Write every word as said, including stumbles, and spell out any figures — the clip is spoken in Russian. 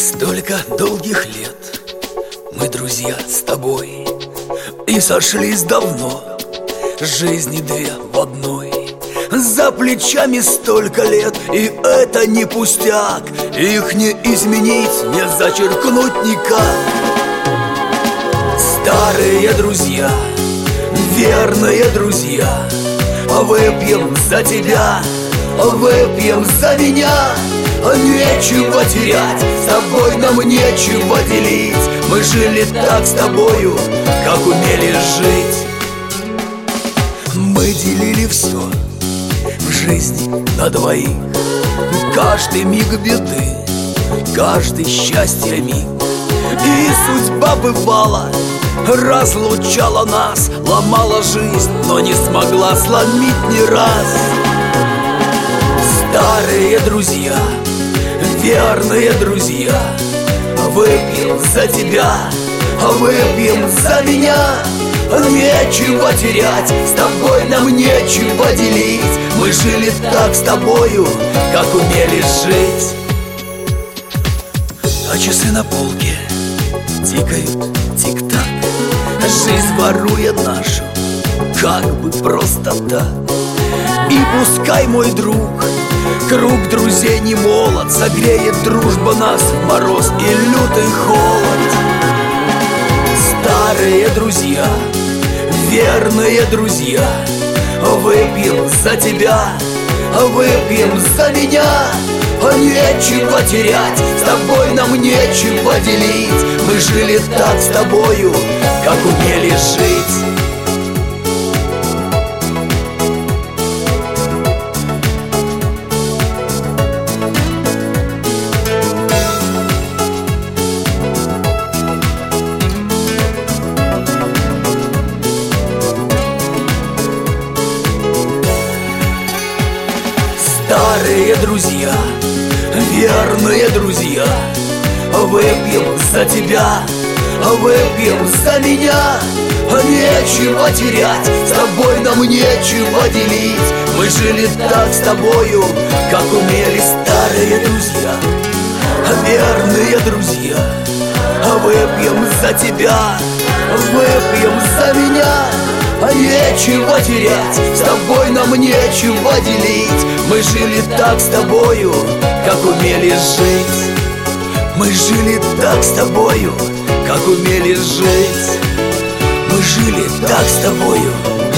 Столько долгих лет мы друзья с тобой, и сошлись давно, жизни две в одной. За плечами столько лет, и это не пустяк. Их не изменить, не зачеркнуть никак. Старые друзья, верные друзья, выпьем за тебя, выпьем за меня. Нечего терять, с тобой нам нечего делить. Мы жили так с тобою, как умели жить. Мы делили все в жизни на двоих. Каждый миг беды, каждый счастья миг. И судьба бывала, разлучала нас, ломала жизнь, но не смогла сломить ни раз. Старые друзья, верные друзья, выпьем за тебя, выпьем за меня. Нечего терять, с тобой нам нечего делить. Мы жили так с тобою, как умели жить. А часы на полке тикают тик-так. Жизнь ворует нашу, как бы просто так. И пускай, мой друг, круг друзей не молод, согреет дружба нас в мороз и лютый холод. Старые друзья, верные друзья, выпьем за тебя, выпьем за меня. Нечего терять, с тобой нам нечего делить. Мы жили так с тобою, как умели жить. Старые друзья, верные друзья, выпьем за тебя, выпьем за меня. Нечего терять, с тобой нам нечего делить. Мы жили так с тобою, как умели. Старые друзья, верные друзья, выпьем за тебя, выпьем за меня. Нечего терять, с тобой нам нечего делить. Мы жили так с тобою, как умели жить. Мы жили так с тобою, как умели жить. Мы жили так с тобою,